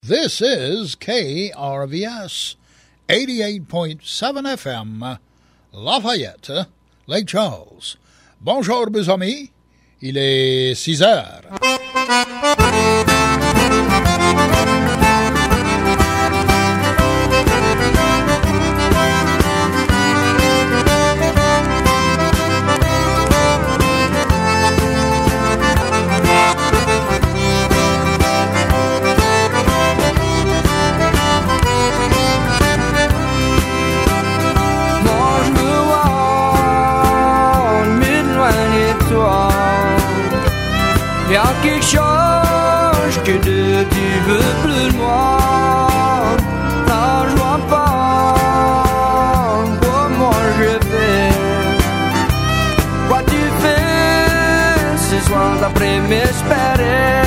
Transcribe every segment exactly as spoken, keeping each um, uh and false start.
This is K R V S eighty-eight point seven F M, Lafayette, Lake Charles. Bonjour, mes amis. Il est six heures. Y'a quelque chose que de tu veux plus de moi. Ah, je vois pas comment je fais. Quoi tu fais ce soir d'après m'espérer?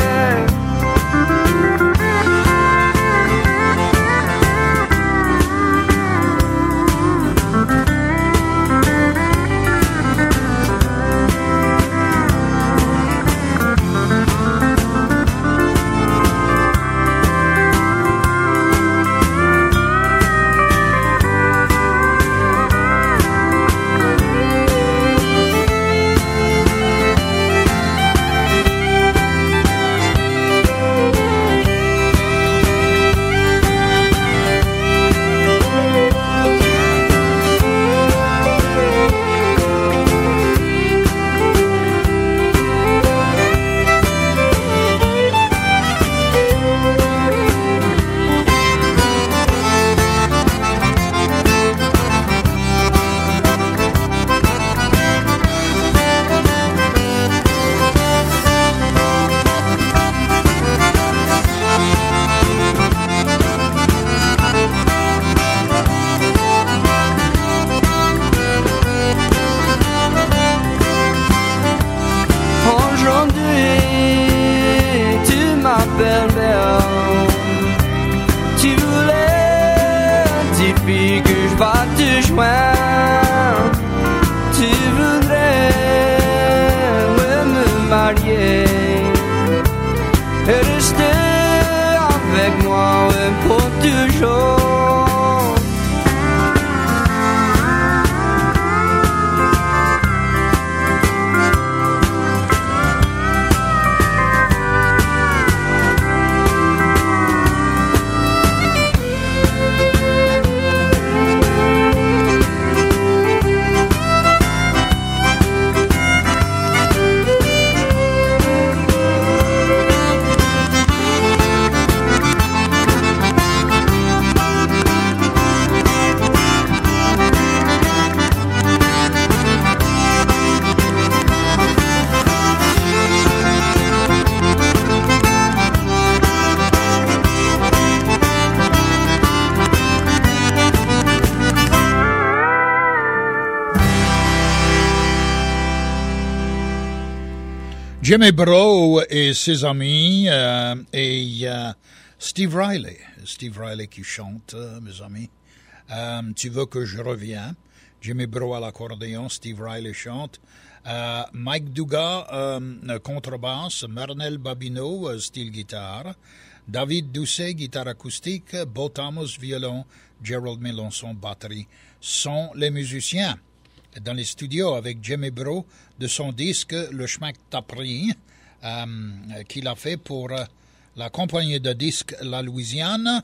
Jimmy Breau et ses amis euh, et euh, Steve Riley. Steve Riley qui chante, euh, mes amis. Euh, tu veux que je revienne? Jimmy Breau à l'accordéon, Steve Riley chante. Euh, Mike Dugas, euh, contrebasse. Mernel Babineau, euh, style guitare. David Doucet, guitare acoustique. Bo Thomas, violon. Gerald Mélençon, batterie. Sont les musiciens dans les studios avec Jimmy Breau de son disque Le Schmack Tapri euh, qu'il a fait pour euh, la compagnie de disques La Louisiane,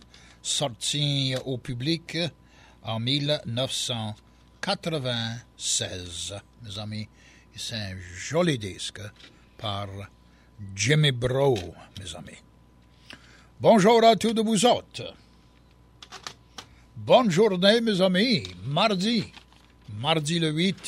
sorti au public en dix-neuf cent quatre-vingt-seize. Mes amis, c'est un joli disque par Jimmy Breau, mes amis. Bonjour à tous de vous autres. Bonne journée, mes amis. Mardi. Mardi le huit,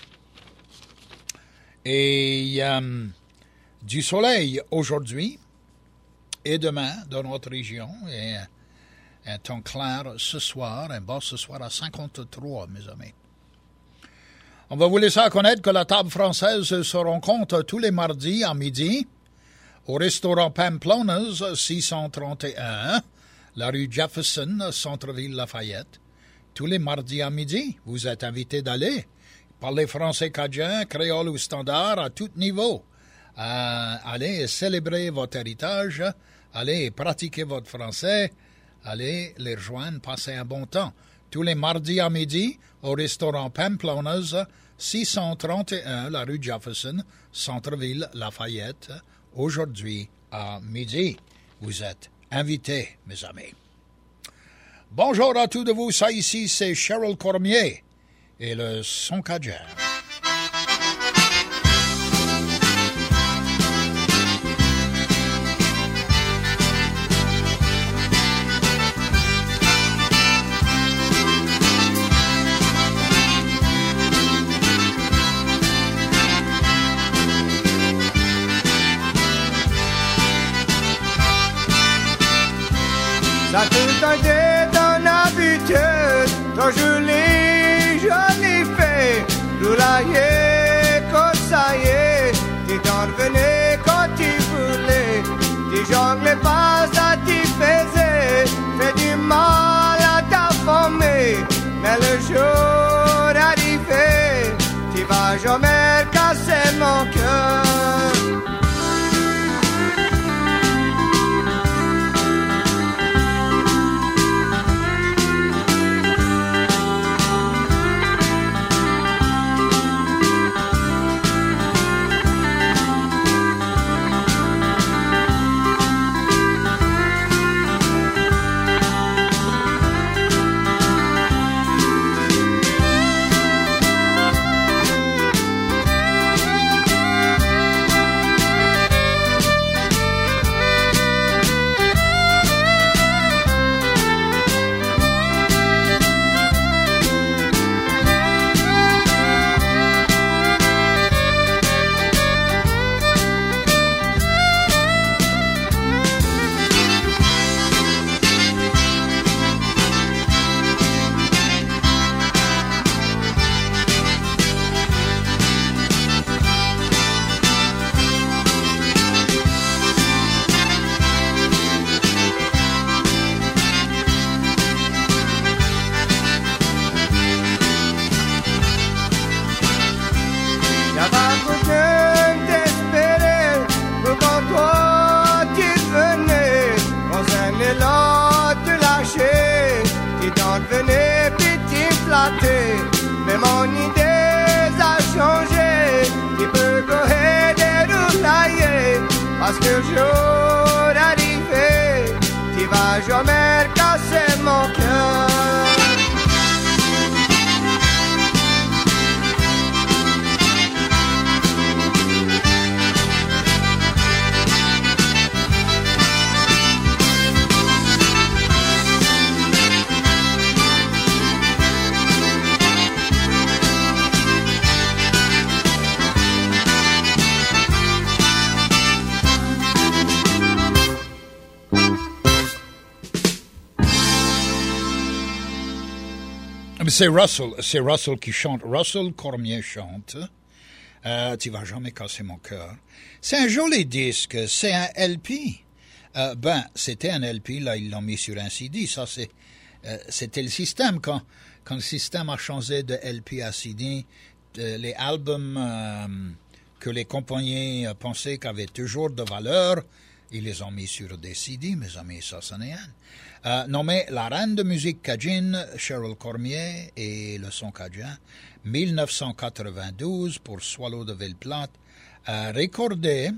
et euh, du soleil aujourd'hui et demain dans notre région, et un temps clair ce soir, un bas ce soir à cinquante-trois, mes amis. On va vous laisser connaître que la table française se rencontre tous les mardis à midi au restaurant Pamplona's six cent trente et un, la rue Jefferson, centre-ville Lafayette. Tous les mardis à midi, vous êtes invités d'aller. Parlez français cajun, créole ou standard à tout niveau. Euh, allez célébrer votre héritage allez pratiquer votre français, allez les rejoindre, passez un bon temps. Tous les mardis à midi, au restaurant Pamplona's, six cent trente et un, la rue Jefferson, centre-ville, Lafayette, aujourd'hui à midi. Vous êtes invités, mes amis. Bonjour à tous de vous, ça ici c'est Cheryl Cormier et le son cajun. Ça tout a été ton habitude, quand je l'ai, je l'ai fait. Tout là y est, quand ça y est, tu t'en revenais quand tu voulais. Tu jonglais pas, ça t'y faisait, fait du mal à ta famille. Mais le jour arrivé, tu vas jamais casser mon cœur. Mais mon idée a changé, tu peux courir des roulailler, parce que le jour arrivé, tu vas jamais casser mon cœur. C'est Russell, c'est Russell qui chante. Russell Cormier chante. Euh, tu vas jamais casser mon cœur. C'est un joli disque. C'est un L P. Euh, ben, c'était un L P. Là, ils l'ont mis sur un C D. Ça, c'est, euh, c'était le système quand, quand le système a changé de L P à C D. Euh, les albums euh, que les compagnies pensaient qu'avaient toujours de valeur, ils les ont mis sur des C D, mes amis. Ça, c'en est un. Euh, nommé la reine de musique cajun, Cheryl Cormier et le son cajun, dix-neuf cent quatre-vingt-douze pour Swallow de Ville-Plate, euh, recordé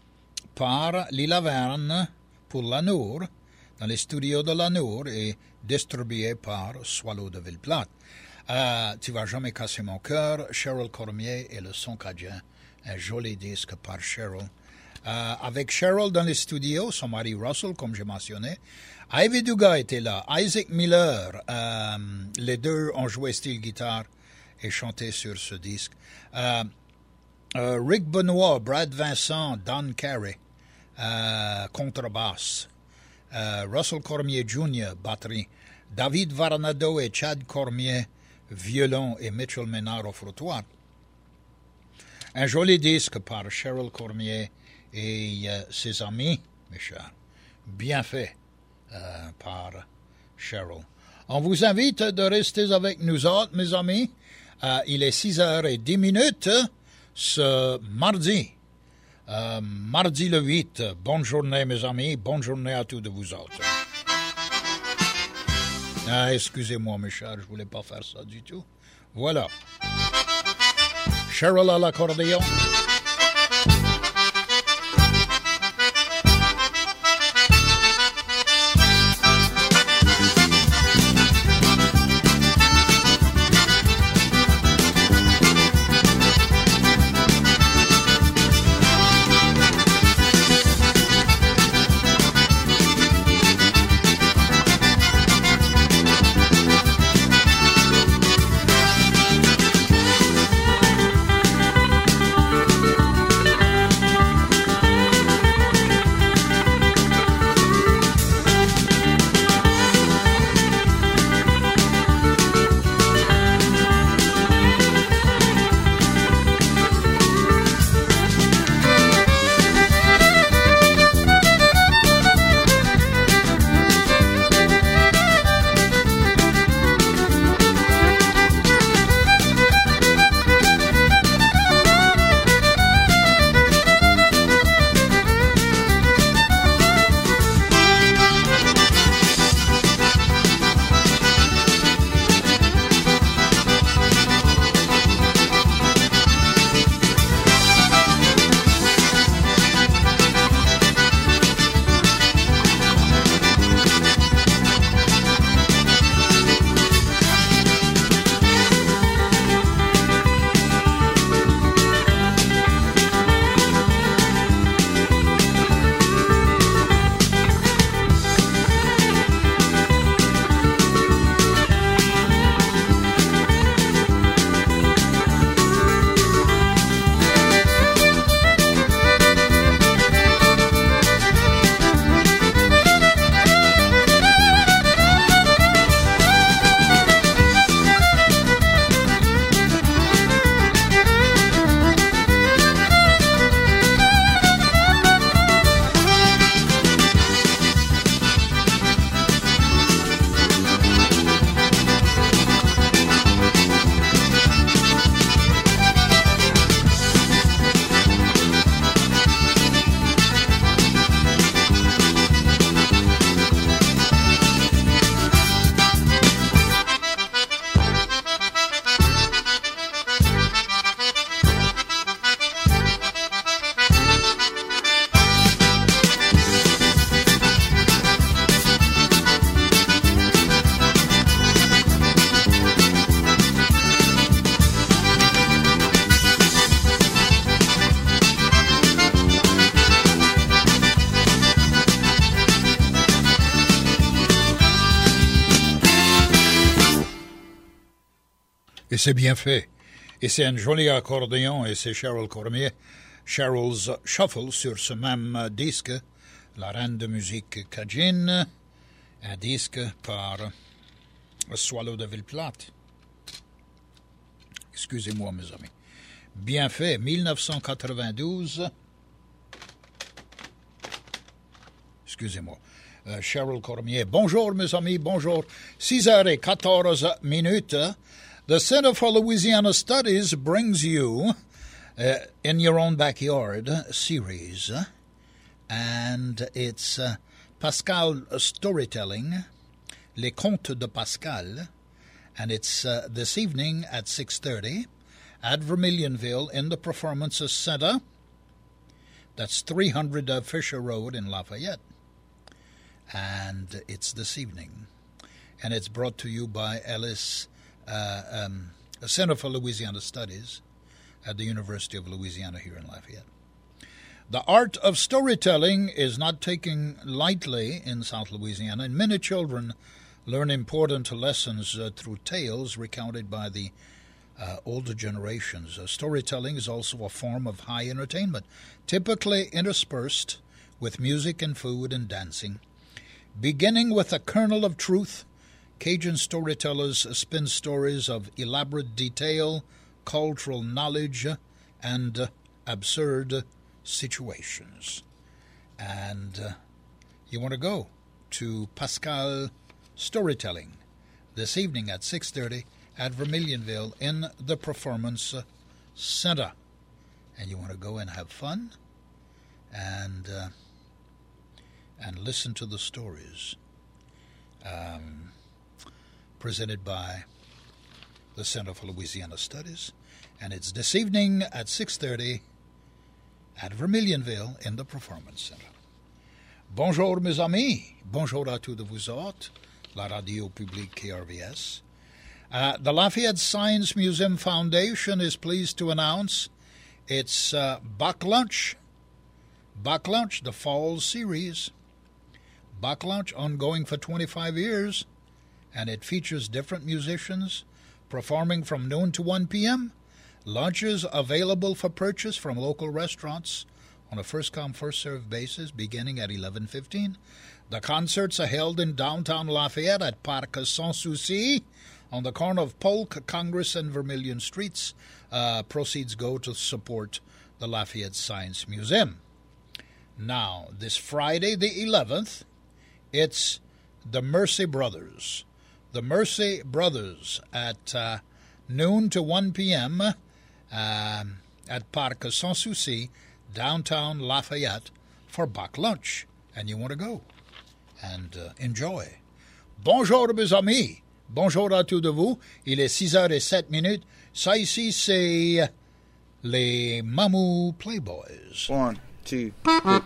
par Lila Verne pour Lanour, dans les studios de Lanour et distribué par Swallow de Ville-Plate. Euh, tu vas jamais casser mon cœur, Cheryl Cormier et le son cajun, un joli disque par Cheryl. Euh, avec Cheryl dans les studios, son mari Russell, comme j'ai mentionné, Ivy Dugas était là, Isaac Miller, euh, les deux ont joué style guitare et chanté sur ce disque. Euh, euh, Rick Benoit, Brad Vincent, Don Carey, euh, contrebasse. Euh, Russell Cormier junior, batterie. David Varnado et Chad Cormier, violon et Mitchell Ménard au frottoir. Un joli disque par Cheryl Cormier et euh, ses amis, mes chers. Bien fait. Euh, par Cheryl. On vous invite de rester avec nous autres, mes amis. Euh, il est six heures dix minutes ce mardi Euh, mardi le huit, bonne journée mes amis, bonne journée à tous de vous autres. Ah, excusez-moi mes chers, je voulais pas faire ça du tout. Voilà. Cheryl à l'accordéon. Et c'est bien fait. Et c'est un joli accordéon et c'est Cheryl Cormier, Cheryl's Shuffle sur ce même disque, La Reine de musique Cajun, un disque par Swallow de Villeplate. Excusez-moi mes amis. Bien fait, dix-neuf cent quatre-vingt-douze. Excusez-moi. Uh, Cheryl Cormier. Bonjour mes amis, bonjour. six heures quatorze minutes. The Center for Louisiana Studies brings you uh, In Your Own Backyard series, and it's uh, Pascal storytelling, Les Contes de Pascal, and it's uh, this evening at six thirty at Vermilionville in the Performances Center. That's three hundred uh, Fisher Road in Lafayette, and it's this evening, and it's brought to you by Ellis Uh, um, Center for Louisiana Studies at the University of Louisiana here in Lafayette. The art of storytelling is not taken lightly in South Louisiana, and many children learn important lessons uh, through tales recounted by the uh, older generations. Uh, storytelling is also a form of high entertainment, typically interspersed with music and food and dancing. Beginning with a kernel of truth, Cajun storytellers spin stories of elaborate detail, cultural knowledge, and uh, absurd situations. And uh, you want to go to Pascal Storytelling this evening at six thirty at Vermilionville in the Performance Center. And you want to go and have fun and uh, and listen to the stories um, presented by the Center for Louisiana Studies. And it's this evening at six thirty at Vermilionville in the Performance Center. Bonjour mes amis, bonjour à tous de vous autres, la radio publique K R V S. Uh, the Lafayette Science Museum Foundation is pleased to announce its uh, Bach Lunch. Bach Lunch, the fall series. Bach Lunch, ongoing for twenty-five years, and it features different musicians performing from noon to one p.m. Lunches available for purchase from local restaurants on a first-come, first-served basis beginning at eleven fifteen. The concerts are held in downtown Lafayette at Parc Sans Souci on the corner of Polk, Congress, and Vermilion Streets. Uh, proceeds go to support the Lafayette Science Museum. Now, this Friday the eleventh, it's the Mercy Brothers. The Mercy Brothers at uh, noon to one p.m. Um, at Parc Sans Souci, downtown Lafayette, for Bach Lunch. And you want to go and uh, enjoy. Bonjour mes amis. Bonjour à tous de vous. Il est six heures sept minutes. Ça ici, c'est les Mamou Playboys. One, two, three.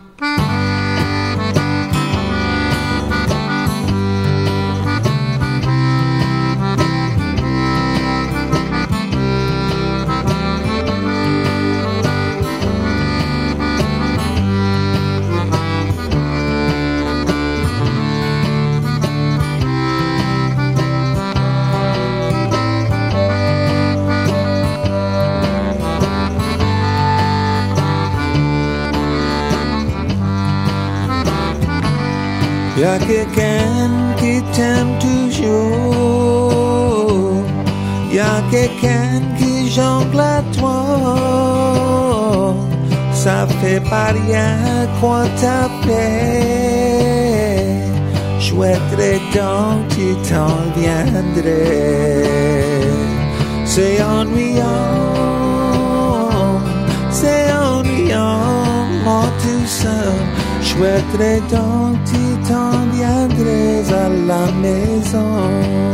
Y'a quelqu'un qui t'aime toujours, y'a quelqu'un qui jongle à toi, ça fait pas rien qu'on t'appelle, je souhaiterais donc tu t'en viendrais. C'est ennuyant, c'est ennuyant, moi tout seul. Je souhaiterais donc tu t'en viendrais à la maison.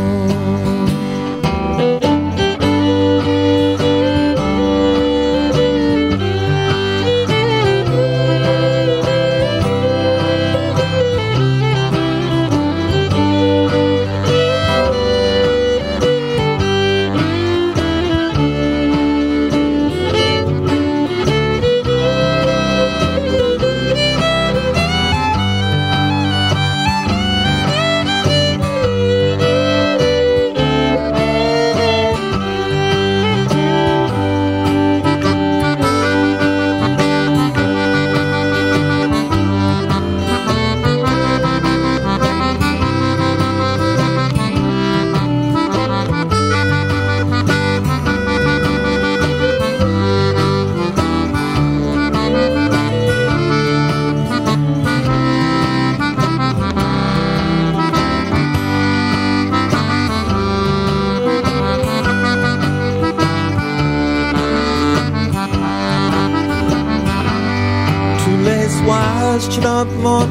Je trompe mon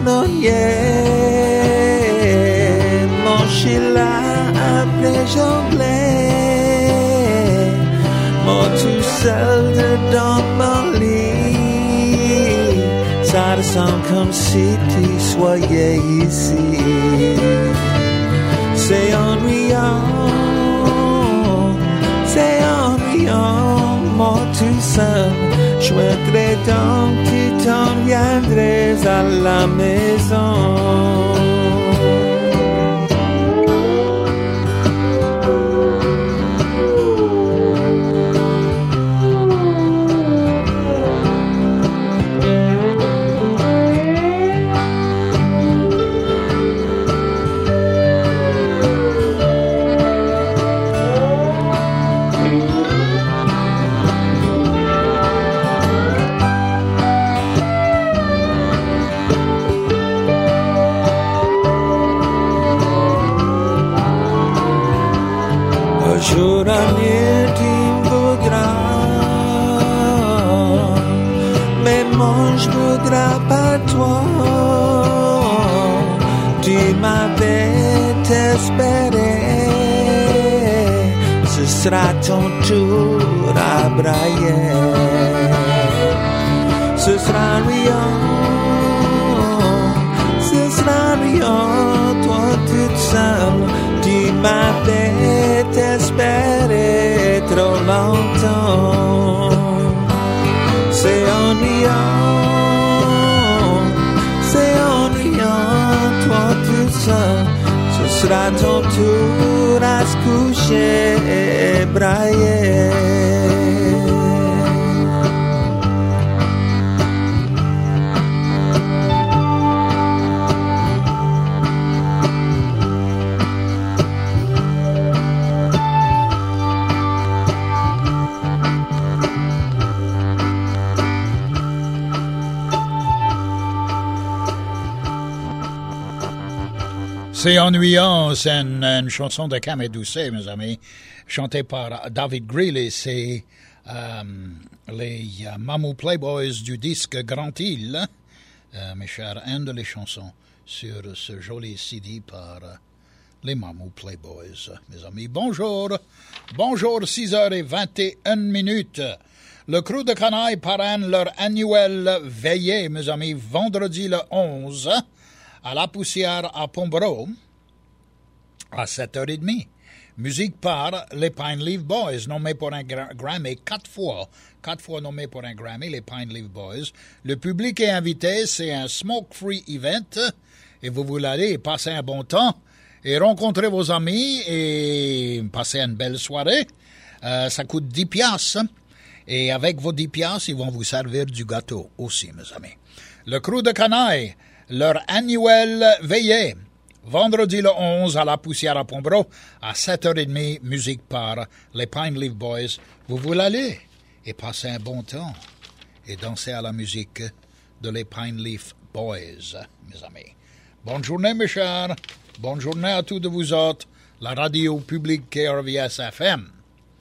oreiller, mon chila après jonglais, moi tout seul dans mon lit, ça ressemble comme si tu soyais ici. C'est ennuyant, c'est ennuyant, moi tout seul. Je souhaiterais donc tu t'en viendrais à la maison. Journalier tu me voudras, mais moi je voudrais m'avais espéré. Ce sera ton tour à brailler. Ce sera rien, ce sera rien, toi toute seule. Tu m'avais espéré trop longtemps. C'est ennuyant, c'est ennuyant, toi toute seule. Ce sera ton tour à se coucher et brailler. C'est ennuyant, c'est une, une chanson de Camille Doucet, mes amis, chantée par David Greeley. C'est euh, les uh, Mamou Playboys du disque Grand Île, euh, mes chers, une de les chansons sur ce joli C D par uh, les Mamou Playboys, mes amis. Bonjour, bonjour, six heures vingt et une minutes. Le Crew de Canaille parraine leur annuelle veillée, mes amis, vendredi le onze, à La Poussière à Pombro, à sept heures trente. Musique par les Pine Leaf Boys, nommés pour un gra- Grammy quatre fois. Quatre fois nommés pour un Grammy, les Pine Leaf Boys. Le public est invité, c'est un smoke-free event, et vous voulez aller passer un bon temps, et rencontrer vos amis, et passer une belle soirée. Euh, ça coûte dix piastres, et avec vos dix piastres, ils vont vous servir du gâteau aussi, mes amis. Le Crew de Canaille, leur annuelle veillée, vendredi le onze à La Poussière à Pombro, à sept heures trente, musique par les Pine Leaf Boys. Vous voulez aller et passer un bon temps et danser à la musique de les Pine Leaf Boys, mes amis. Bonne journée, mes chers. Bonne journée à tous de vous autres. La radio publique K R V S F M.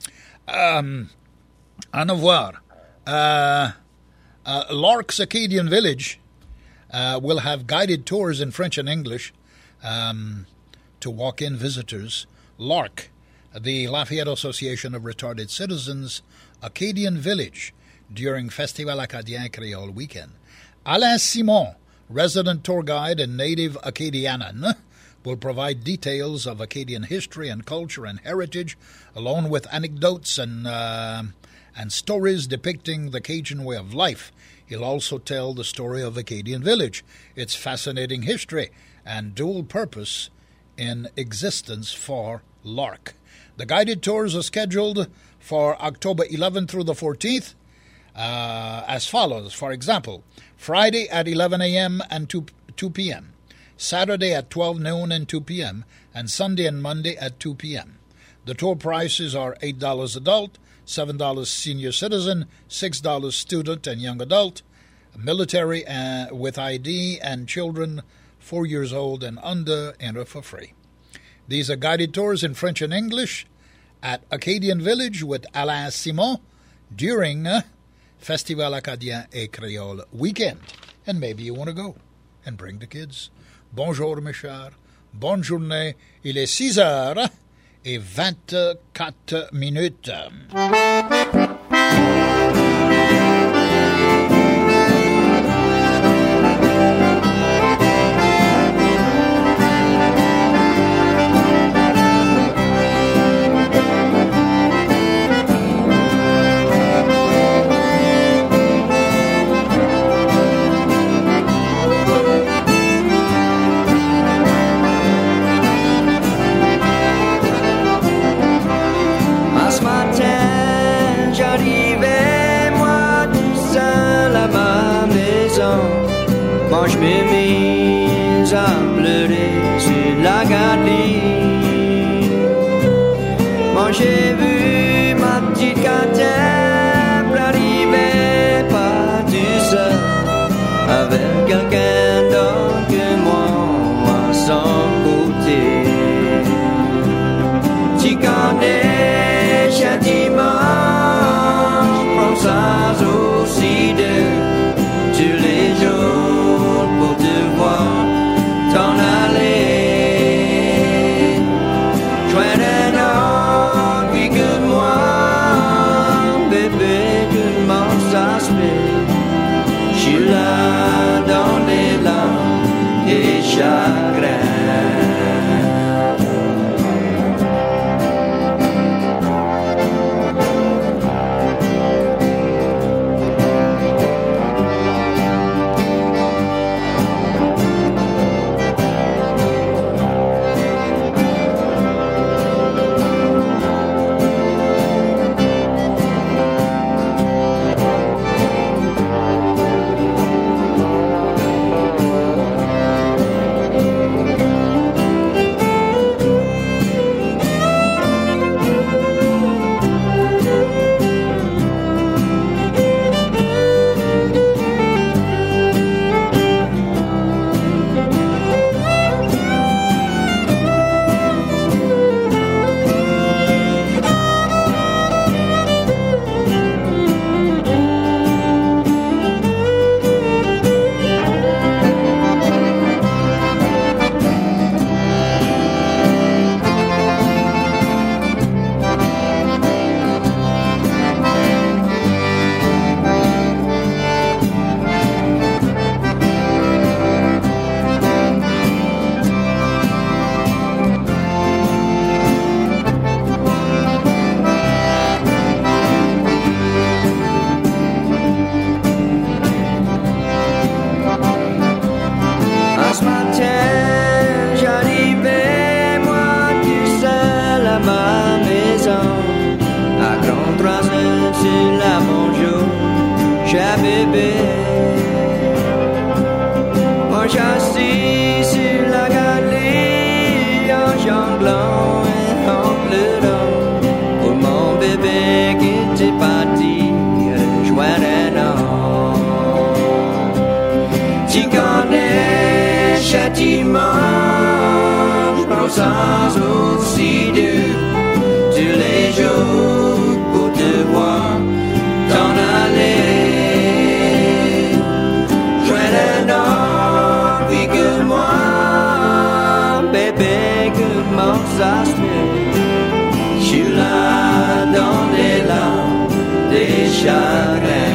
Um, à nous voir. Uh, uh, Lark's Acadian Village Uh, we'll have guided tours in French and English um, to walk-in visitors. Lark, the Lafayette Association of Retarded Citizens, Acadian Village, during Festival Acadien Creole weekend. Alain Simon, resident tour guide and native Acadianan, will provide details of Acadian history and culture and heritage, along with anecdotes and, uh, and stories depicting the Cajun way of life. He'll also tell the story of Acadian Village, its fascinating history, and dual purpose in existence for Lark. The guided tours are scheduled for October eleventh through the fourteenth uh, as follows. For example, Friday at eleven a.m. and two p.m., Saturday at twelve noon and two p.m., and Sunday and Monday at two p.m. The tour prices are eight dollars adult, seven dollars senior citizen, six dollars student and young adult, military uh, with I D, and children four years old and under enter for free. These are guided tours in French and English at Acadian Village with Alain Simon during uh, Festival Acadien et Créole weekend. And maybe you want to go and bring the kids. Bonjour, mes chers. Bonne journée. Il est six heures et vingt-quatre minutes. Je m'ai mise à pleurer sur la galerie. Moi j'ai vu ma petite Catherine arriver pas tout seul, avec quelqu'un d'autre que moi à son côté. Tu connais chaque dimanche, prends ça aussi de tous les jours. T'en aller changlants et en pleurant pour mon bébé qui était parti joindre un an. Tu connais châtiment, je prends sans aussi dur tous les jours pour te voir t'en aller. Joindre un an, puis que moi, bébé, que mon sastre, je suis là dans les larmes des chagrins.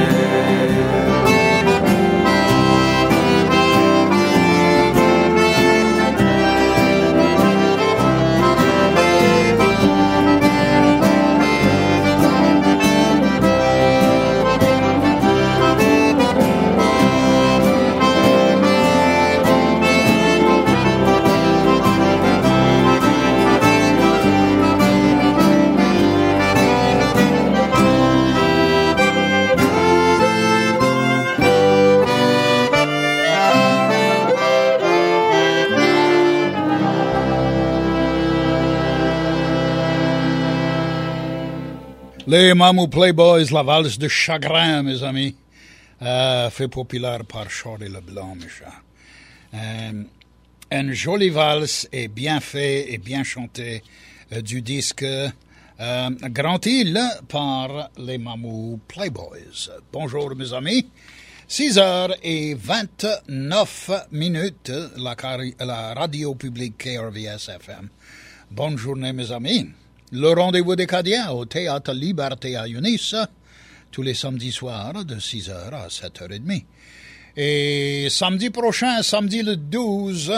Les Mamou Playboys, la valse de chagrin, mes amis, euh, fait populaire par Charlie Leblanc, mes chers. Euh, une jolie valse et bien fait et bien chanté euh, du disque euh, Grand Île par les Mamou Playboys. Bonjour, mes amis. six heures vingt-neuf minutes, la, la radio publique K R V S F M. Bonne journée, mes amis. Le rendez-vous des Cadiens au Théâtre Liberté à Yunis, tous les samedis soirs de six heures à sept heures trente. Et samedi prochain, samedi le douze,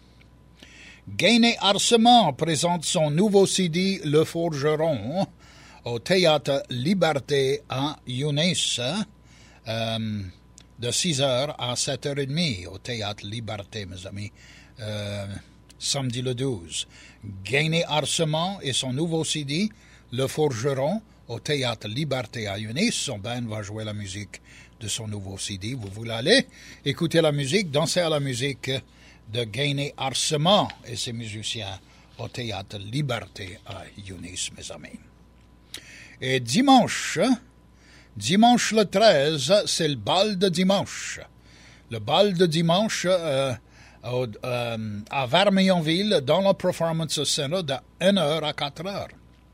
Gainé Arcement présente son nouveau C D Le Forgeron au Théâtre Liberté à Yunis, euh, de six heures à sept heures trente au Théâtre Liberté, mes amis. Euh, samedi le douze. Gainé Arcement et son nouveau C D, Le Forgeron, au Théâtre Liberté à Yunis. Son band va jouer la musique de son nouveau C D. Vous voulez aller écouter la musique, danser à la musique de Gainé Arcement et ses musiciens au Théâtre Liberté à Yunis, mes amis. Et dimanche, dimanche le treize, c'est le bal de dimanche. Le bal de dimanche... Euh, Au, euh, à Vermillonville, dans le Performance Center, de une heure à quatre heures.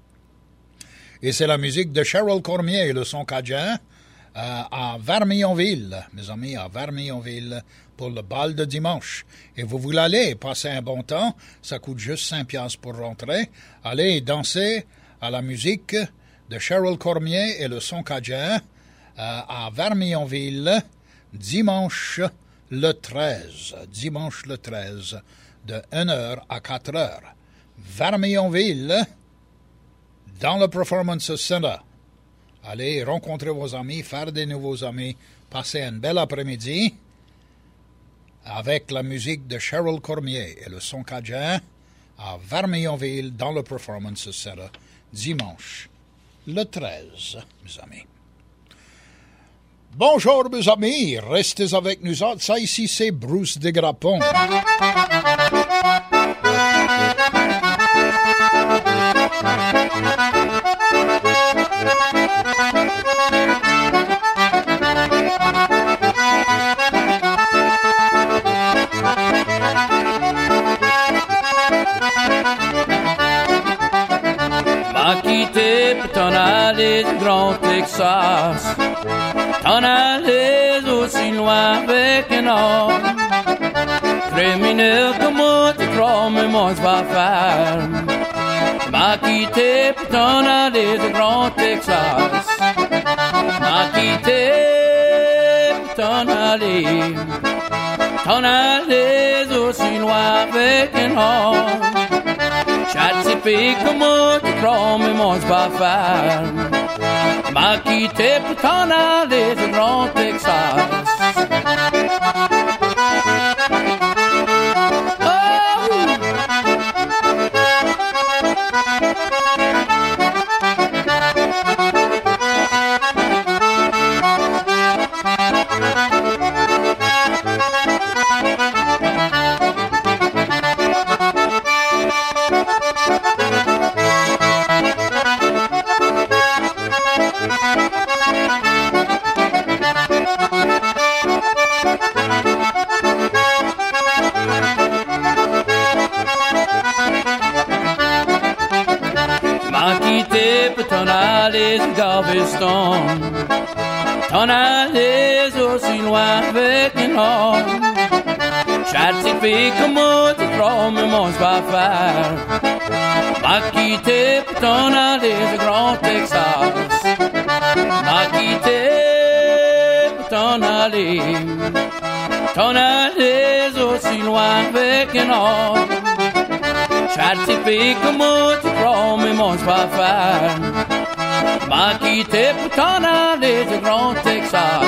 Et c'est la musique de Cheryl Cormier, le son cadien, euh, à Vermillonville, mes amis, à Vermillonville, pour le bal de dimanche. Et vous voulez aller passer un bon temps, ça coûte juste cinq piastres pour rentrer. Allez danser à la musique de Cheryl Cormier et le son cadien euh, à Vermillonville, dimanche le treize, dimanche le treize, de une heure à quatre heures. Vermillonville, dans le Performance Center. Allez rencontrer vos amis, faire des nouveaux amis, passer un bel après-midi avec la musique de Cheryl Cormier et le son cadien à Vermillonville, dans le Performance Center, dimanche le treize, mes amis. Bonjour, mes amis, restez avec nous autres. Ça ici, c'est Bruce Desgrappons. M'a quitté pour t'en aller du Grand Texas. T'en allais aussi loin avec un homme. Criminel comme moi, tu crois, mais moi, je vais faire. M'a quitté pour t'en aller du Grand Texas. M'a quitté pour t'en aller. T'en allais aussi loin avec un homme. Chatsipé comme moi, tu crois, mais moi, je vais faire. M'a quitté pour t'en aller du Grand Texas. Oh! allais du Galveston. T'en allais aussi loin avec un homme. Certifié comment tu crois, mais moi, je vais faire. M'a quitté pour t'en aller du Grand Texas. M'a quitté pour t'en aller. T'en allais aussi loin avec un homme. Certifié comment tu crois, mais moi, je vais faire. M'a quitté pour t'en aller du Grand Texas.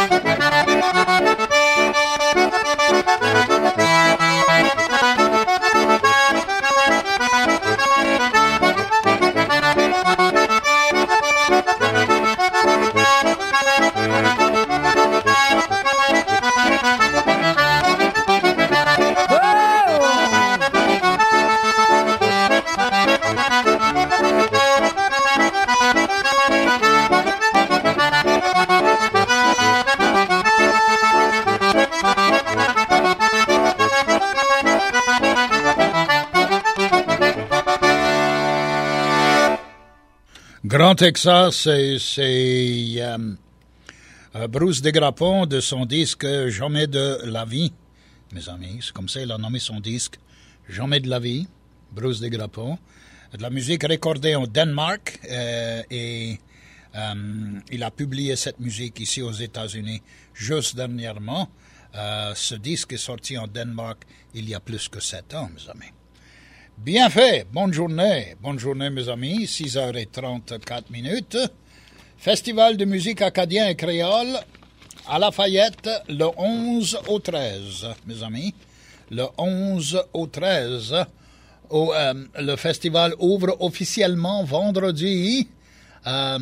Grand Texas, c'est euh, euh, Bruce Desgrappons de son disque Jamais de la vie, mes amis. C'est comme ça il a nommé son disque, Jamais de la vie, Bruce Desgrappons. De la musique recordée en Danemark euh, et euh, il a publié cette musique ici aux États-Unis juste dernièrement. Euh, ce disque est sorti en Danemark il y a plus que sept ans, mes amis. Bien fait, bonne journée, bonne journée mes amis, six heures trente-quatre minutes. Festival de musique acadien et créole à Lafayette le onze au treize, mes amis. Le onze au treize, au, euh, le festival ouvre officiellement vendredi, euh,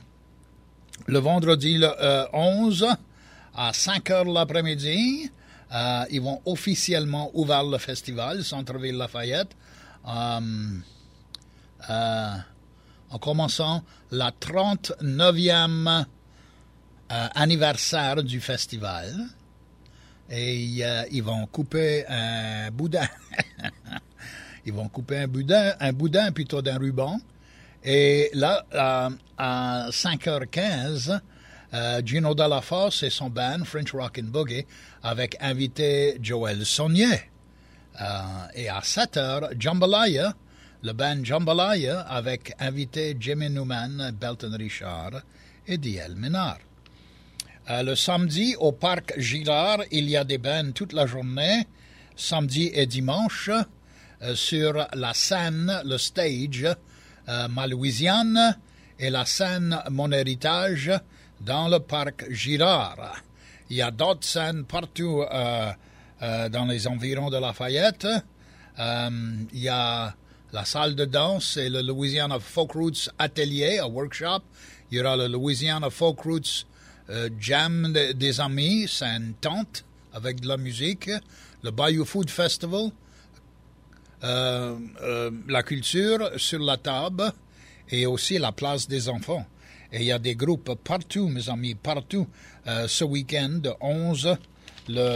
le vendredi le euh, onze à cinq heures l'après-midi. Euh, ils vont officiellement ouvrir le festival, Centre-Ville Lafayette. Um, euh, en commençant la trente-neuvième euh, anniversaire du festival et euh, ils vont couper un boudin ils vont couper un boudin un boudin plutôt d'un ruban et là euh, à cinq heures quinze euh, Gino Delafosse et son band French Rock and Boogie avec invité Joël Saunier. Euh, et à sept heures, Jambalaya, le band Jambalaya avec invité Jimmy Newman, Belton Richard et D L Ménard. Euh, le samedi, au parc Girard, il y a des bands toute la journée, samedi et dimanche, euh, sur la scène, le stage, euh, ma Louisiane et la scène Mon Héritage dans le parc Girard. Il y a d'autres scènes partout euh, Euh, dans les environs de Lafayette. Euh, il y a la salle de danse et le Louisiana Folk Roots Atelier, un workshop. Il y aura le Louisiana Folk Roots euh, Jam de, des amis, c'est une tente avec de la musique. Le Bayou Food Festival, euh, euh, la culture sur la table et aussi la place des enfants. Et il y a des groupes partout, mes amis, partout. Euh, ce week-end, de onze, le...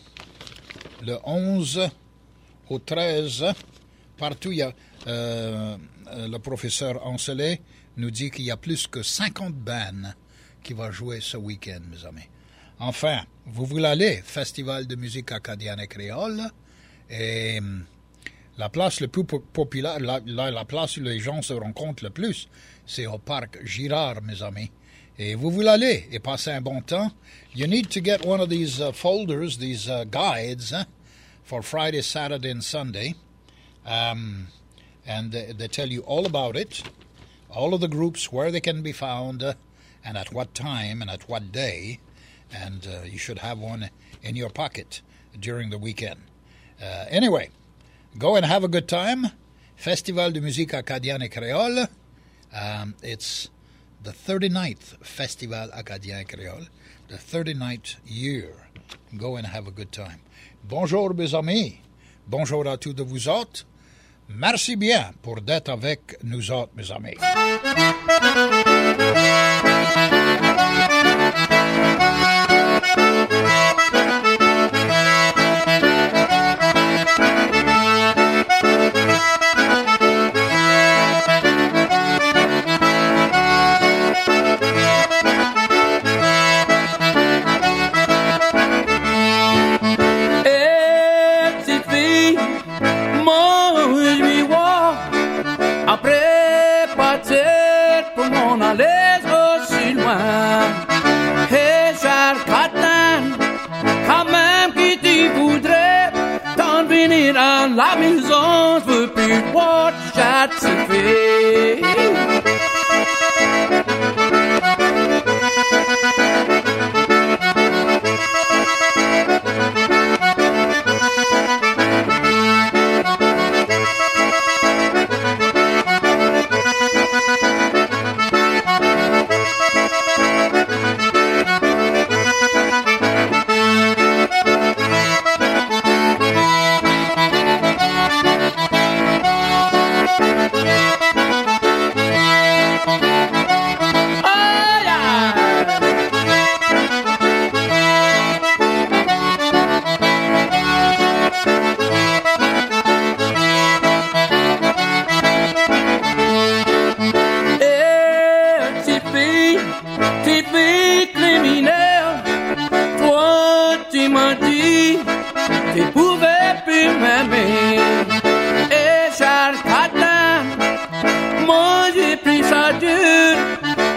Le onze au treize, partout, il y a, euh, le professeur Ancelet nous dit qu'il y a plus que cinquante bands qui vont jouer ce week-end, mes amis. Enfin, vous voulez aller, Festival de musique acadienne et créole, et la place la plus populaire, la, la, la place où les gens se rencontrent le plus, c'est au parc Girard, mes amis. Et vous voulez aller et passer un bon temps, you need to get one of these uh, folders, these uh, guides, huh, for Friday, Saturday, and Sunday. Um, and they, they tell you all about it, all of the groups, where they can be found, uh, and at what time, and at what day. And uh, you should have one in your pocket during the weekend. Uh, anyway, go and have a good time. Festival de musique acadienne et créole. Um, it's the thirty-ninth Festival Acadien Créole, the thirty-ninth year. Go and have a good time. Bonjour, mes amis. Bonjour à tous de vous autres. Merci bien pour d'être avec nous autres, mes amis.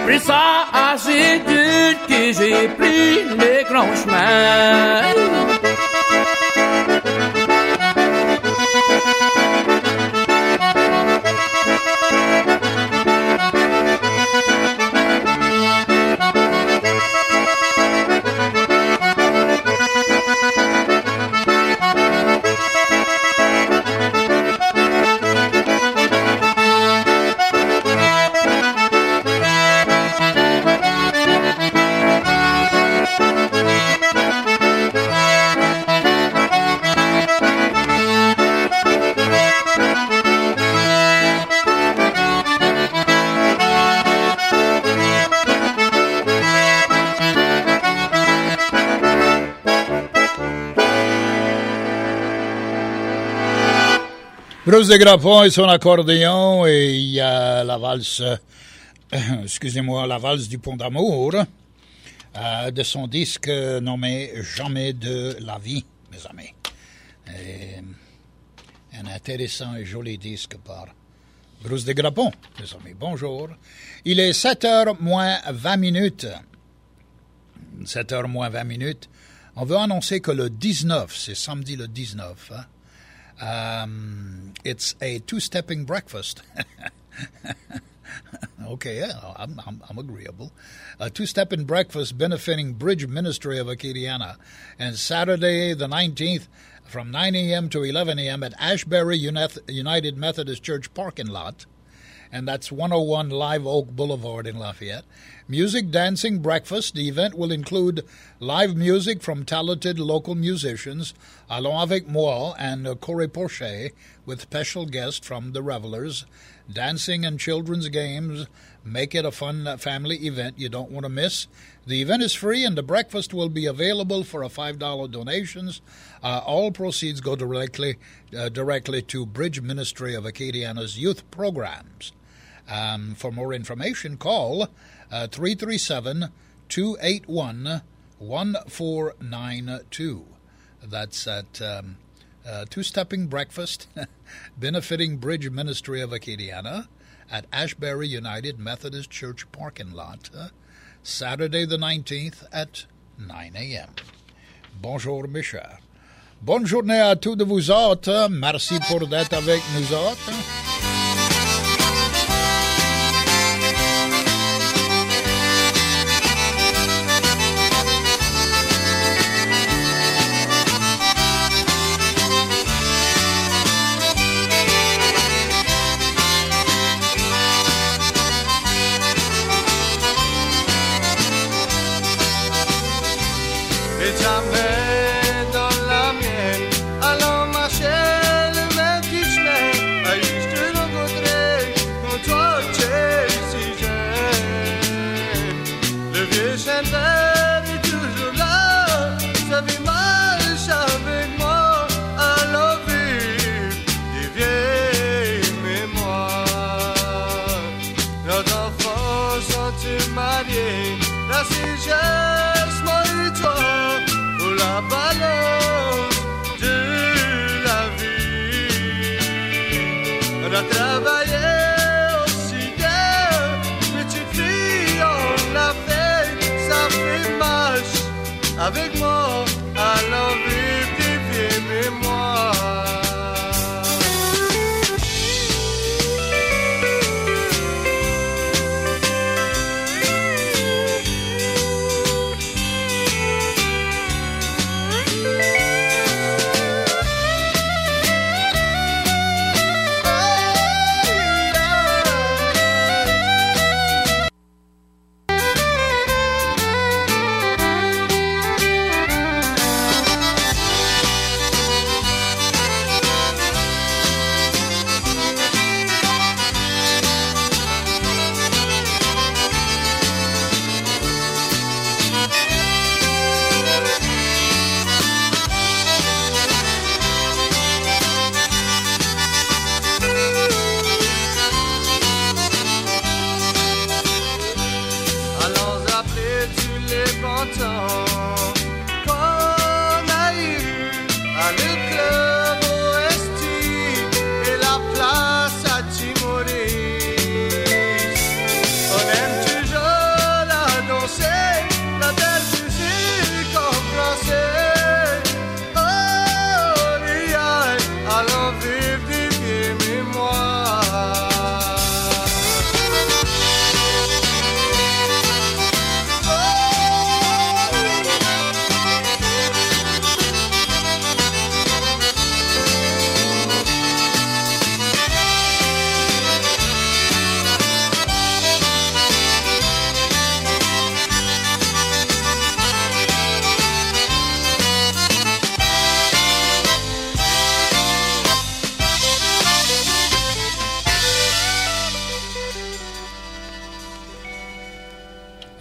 Pris ça assez dur que j'ai pris les grands chemins. Bruce de Grappon et son accordéon, et il y a la valse, euh, excusez-moi, la valse du Pont d'Amour, euh, de son disque nommé Jamais de la vie, mes amis. Et un intéressant et joli disque par Bruce de Grappon, mes amis. Bonjour. Il est sept heures moins vingt minutes. sept heures moins vingt minutes. On veut annoncer que le dix-neuf, c'est samedi le dix-neuf, hein? Um, it's a two-stepping breakfast. Okay, yeah, I'm, I'm, I'm agreeable. A two-stepping breakfast benefiting Bridge Ministry of Acadiana. And Saturday the nineteenth from nine a.m. to eleven a.m. at Ashbury United Methodist Church parking lot. And that's one oh one Live Oak Boulevard in Lafayette. Music, dancing, breakfast. The event will include live music from talented local musicians, Allons avec moi and Corey Porcher, with special guests from the Revelers. Dancing and children's games. Make it a fun family event you don't want to miss. The event is free and the breakfast will be available for a five dollars donations. Uh, all proceeds go directly uh, directly to Bridge Ministry of Acadiana's youth programs. Um, for more information, call uh, three three seven, two eight one, one four nine two. That's at um, uh, Two-Stepping Breakfast, benefiting Bridge Ministry of Acadiana at Ashbury United Methodist Church parking lot, uh, Saturday the nineteenth at nine a.m. Bonjour, mes chers. Bonne journée à tous de vous autres. Merci pour d'être avec nous autres. Avec moi, allons vivre des vieilles mémoires.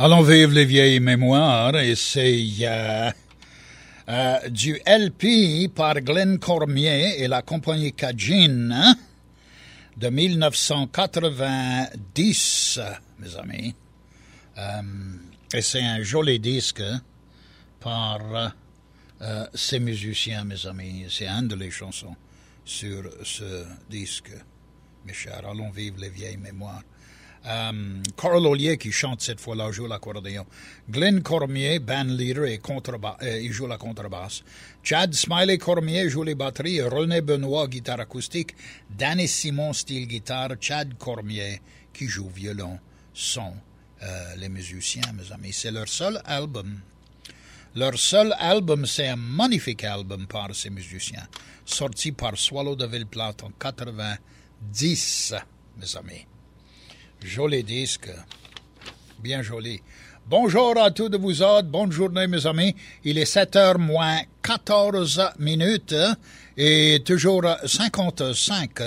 Allons vivre les vieilles mémoires et c'est euh, euh, du L P par Glenn Cormier et la compagnie Cajun hein, de mille neuf cent quatre-vingt-dix, mes amis. Euh, et c'est un joli disque par euh, ces musiciens, mes amis. C'est une de les chansons sur ce disque, mes chers. Allons vivre les vieilles mémoires. Um, Carl Ollier qui chante cette fois-là joue l'accordéon. Glenn Cormier, band leader et contreba- euh, il joue la contrebasse. Chad Smiley Cormier joue les batteries. René Benoît guitare acoustique. Danny Simon style guitare. Chad Cormier qui joue violon sont euh, les musiciens, mes amis. C'est leur seul album. Leur seul album, c'est un magnifique album par ces musiciens, sorti par Swallow de Villeplate en quatre-vingt-dix, mes amis. Joli disque, bien joli. Bonjour à tous de vous autres, bonne journée mes amis. Il est sept heures moins quatorze minutes et toujours cinquante-cinq.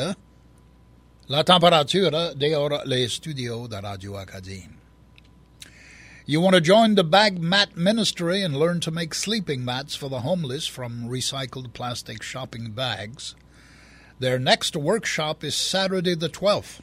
La température dehors les studios de Radio Acadie. You want to join the Bag Mat Ministry and learn to make sleeping mats for the homeless from recycled plastic shopping bags? Their next workshop is Saturday the twelfth.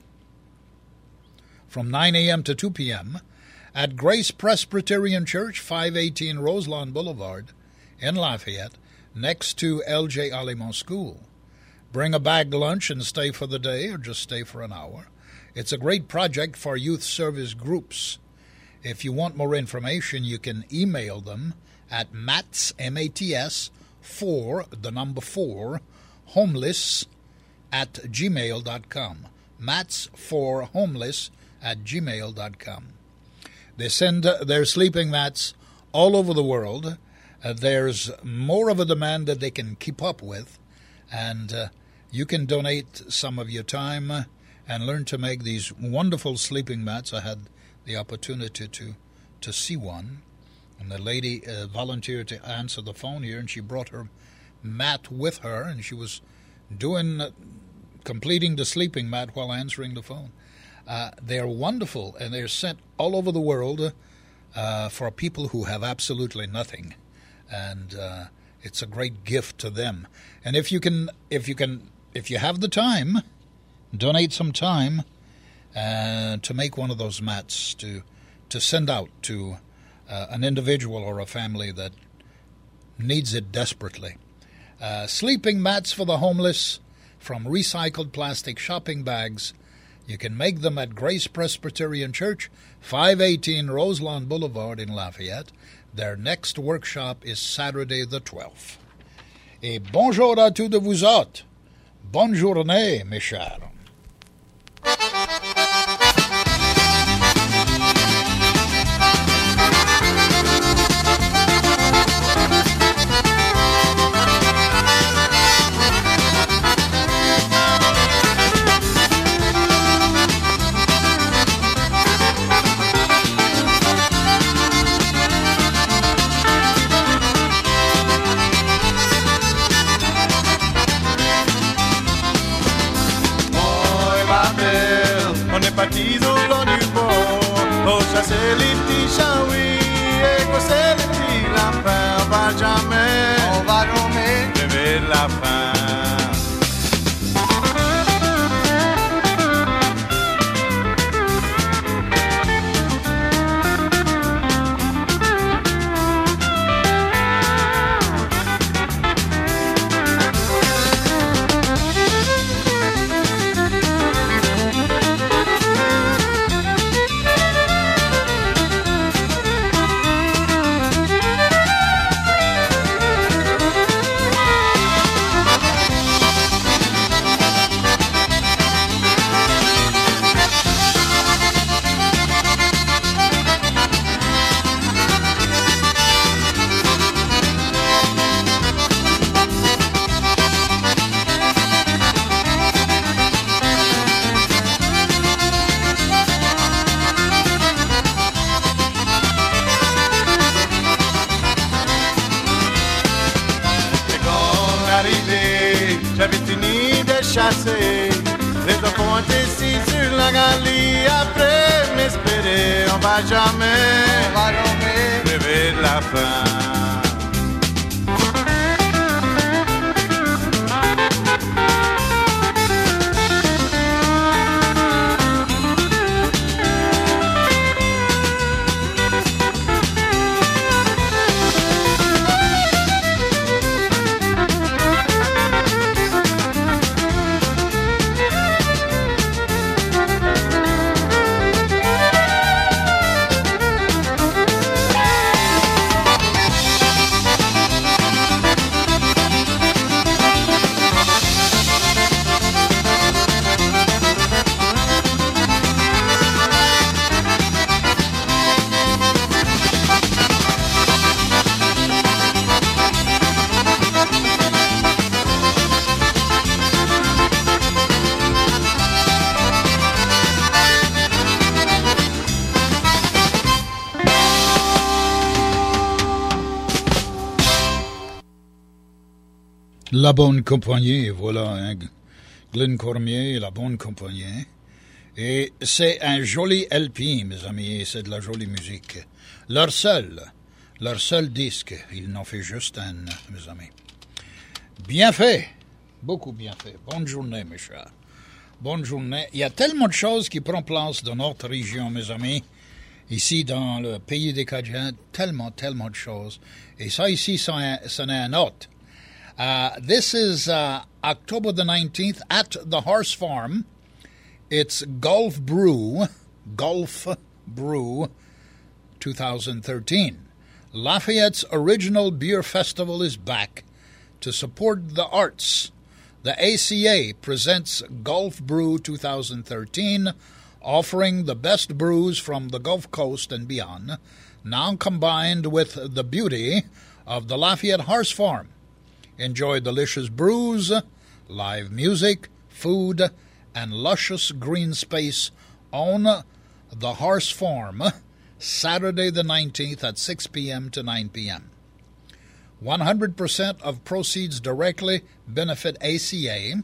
From nine a.m. to two p.m. at Grace Presbyterian Church, five eighteen Roselawn Boulevard in Lafayette, next to L J Alimont School. Bring a bagged lunch and stay for the day or just stay for an hour. It's a great project for youth service groups. If you want more information, you can email them at mats, M A T S, four, the number four, homeless at gmail dot com. Mats for homeless at gmail dot com. They send uh, their sleeping mats all over the world. Uh, there's more of a demand that they can keep up with, and uh, you can donate some of your time uh, and learn to make these wonderful sleeping mats. I had the opportunity to, to see one, and the lady uh, volunteered to answer the phone here, and she brought her mat with her, and she was doing, uh, completing the sleeping mat while answering the phone. Uh, they're wonderful, and they're sent all over the world uh, for people who have absolutely nothing, and uh, it's a great gift to them. And if you can, if you can, if you have the time, donate some time uh, to make one of those mats to to send out to uh, an individual or a family that needs it desperately. Uh, sleeping mats for the homeless from recycled plastic shopping bags. You can make them at Grace Presbyterian Church, five eighteen Roselawn Boulevard in Lafayette. Their next workshop is Saturday the twelfth. Et bonjour à tous de vous autres. Bonne journée, mes chers. Partido lo du beau, oh chasser les petits chaouis, et brosser les petits lapins, on va jamais, on va jamais lever la faim. Chasser, les deux points ici sur la galerie, après m'espérer, on va jamais fin. La Bonne Compagnie, voilà, hein, Glenn Cormier, La Bonne Compagnie. Et c'est un joli L P, mes amis, c'est de la jolie musique. Leur seul, leur seul disque, ils n'en fait juste un, mes amis. Bien fait, beaucoup bien fait. Bonne journée, mes chers. Bonne journée. Il y a tellement de choses qui prennent place dans notre région, mes amis. Ici, dans le pays des Cajuns, tellement, tellement de choses. Et ça, ici, c'en est un autre. Uh, this is uh, October the nineteenth at the Horse Farm. It's Gulf Brew, Gulf Brew twenty thirteen. Lafayette's original beer festival is back to support the arts. The A C A presents Gulf Brew twenty thirteen, offering the best brews from the Gulf Coast and beyond, now combined with the beauty of the Lafayette Horse Farm. Enjoy delicious brews, live music, food, and luscious green space on the Horse Farm, Saturday the nineteenth at six p.m. to nine p.m. one hundred percent of proceeds directly benefit A C A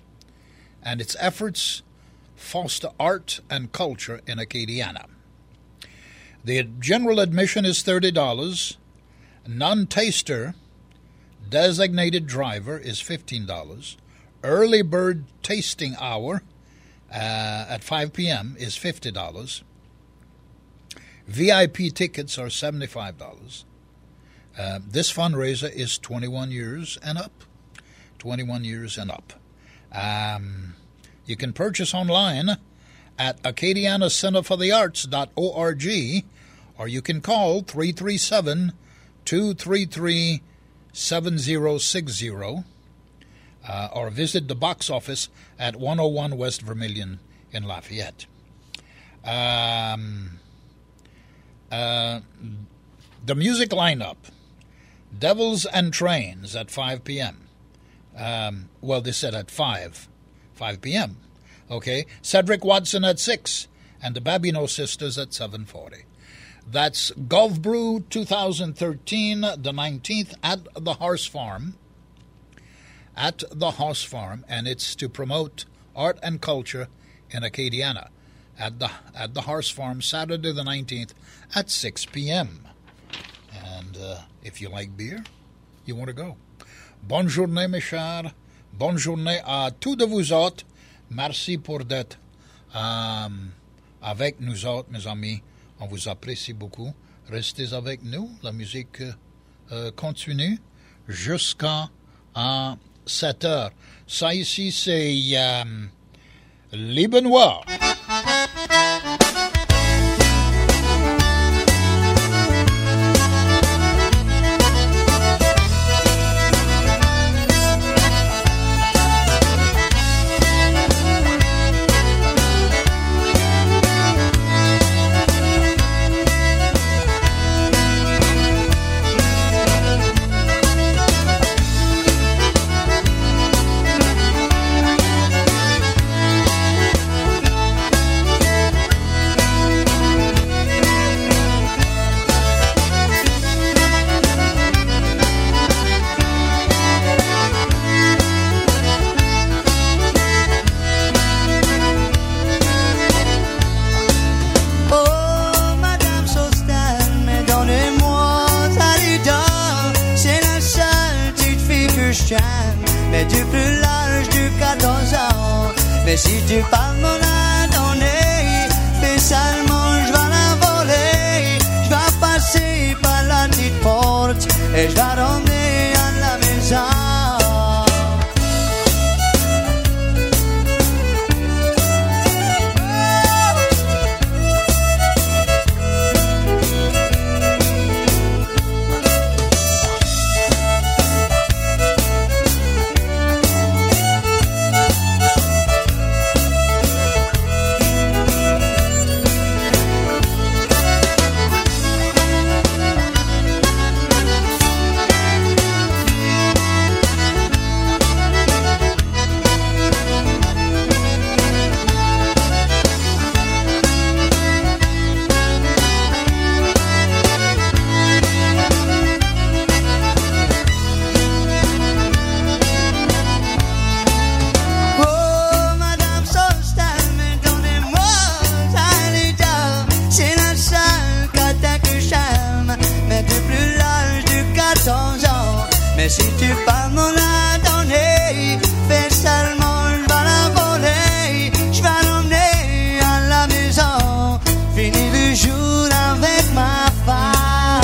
and its efforts foster art and culture in Acadiana. The general admission is thirty dollars. Non-taster designated driver is fifteen dollars. Early bird tasting hour uh, at five p.m. is fifty dollars. V I P tickets are seventy-five dollars. Uh, this fundraiser is twenty-one years and up. twenty-one years and up. Um, you can purchase online at acadiana center for the arts dot org, or you can call three three seven, two three three, seven zero six zero, uh, or visit the box office at one oh one West Vermilion in Lafayette. Um, uh, the music lineup: Devils and Trains at five p.m. Um, well, they said at five, five p.m. Okay, Cedric Watson at six, and the Babineau Sisters at seven forty. That's Gulf Brew twenty thirteen, the nineteenth, at the Horse Farm. At the Horse Farm, and it's to promote art and culture in Acadiana. At the at the Horse Farm, Saturday the nineteenth, at six p.m. And uh, if you like beer, you want to go. Bonne journée, mes chers. Bonne journée à tous de vous autres. Merci pour d'être euh, avec nous autres, mes amis. On vous apprécie beaucoup. Restez avec nous. La musique euh, continue jusqu'à euh, sept heures. Ça ici, c'est euh, Les Benoît. tu parles mon la donner, fais seulement je vais la voler. Je vais passer par la petite porte et je vais rentrer à la maison. Mais si tu parles mon la donner, fais seulement je vais la voler. Je vais l'emmener à la maison, fini le jour avec ma femme.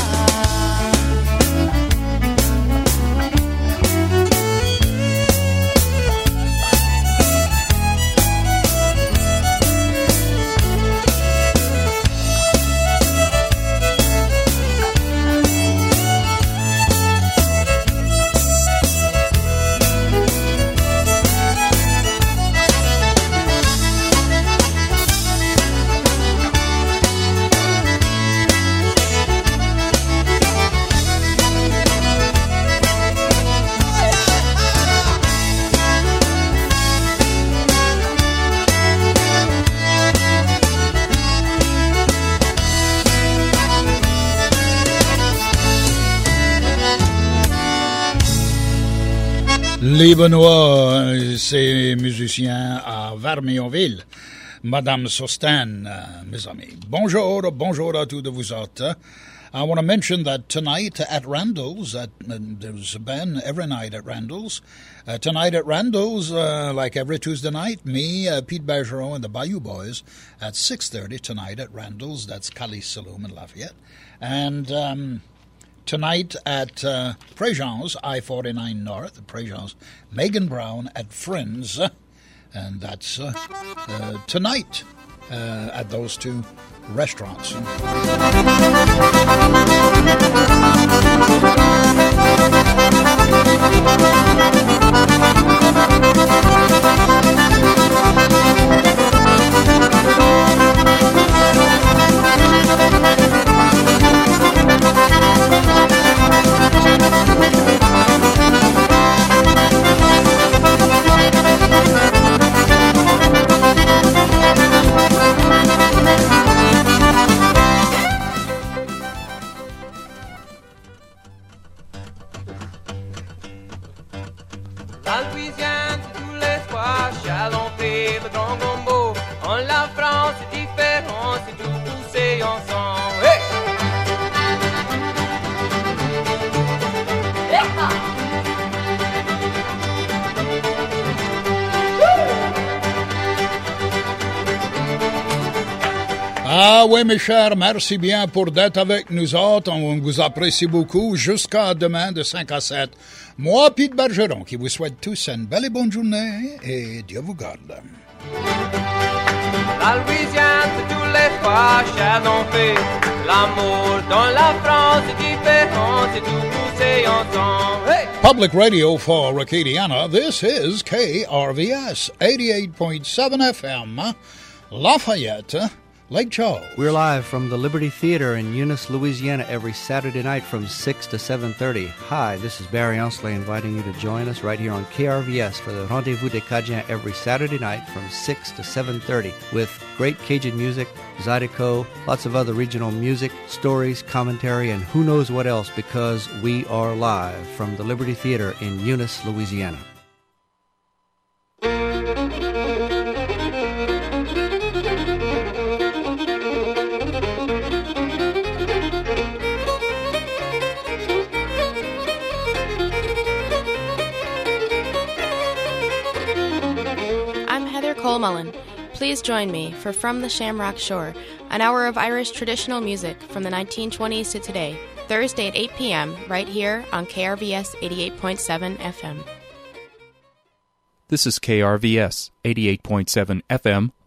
Les Benoît, ces musiciens à Vermionville. Madame Sostan, uh, mes amis. Bonjour, bonjour à tous de vous autres. I want to mention that tonight at Randall's, at, uh, there's been every night at Randall's. Uh, tonight at Randall's, uh, like every Tuesday night, me, uh, Pete Bergeron, and the Bayou Boys at six thirty tonight at Randall's. That's Cali Saloon in Lafayette. And um, tonight at uh, Préjean's, I forty-nine North, Préjean's, Megan Brown at Friends. Uh, and that's uh, uh, tonight uh, at those two restaurants. Ah oui, mes chers, merci bien pour d'être avec nous autres. On vous apprécie beaucoup. Jusqu'à demain de cinq à sept. Moi, Pete Bergeron, qui vous souhaite tous une belle et bonne journée et Dieu vous garde. La Louisiane, c'est tous les trois chers fait. L'amour dans la France est différent, c'est tout poussé ensemble. Hey! Public radio for Acadiana, this is K R V S eighty-eight point seven F M, Lafayette, Lake Charles. We're live from the Liberty Theater in Eunice, Louisiana every Saturday night from six to seven thirty. Hi, this is Barry Onsley inviting you to join us right here on K R V S for the Rendezvous des Cajuns every Saturday night from six to seven thirty with great Cajun music, Zydeco, lots of other regional music, stories, commentary, and who knows what else because we are live from the Liberty Theater in Eunice, Louisiana. Cole Mullen. Please join me for From the Shamrock Shore, an hour of Irish traditional music from the nineteen twenties to today, Thursday at eight p.m., right here on K R V S eighty-eight point seven F M. This is K R V S eighty-eight point seven F M,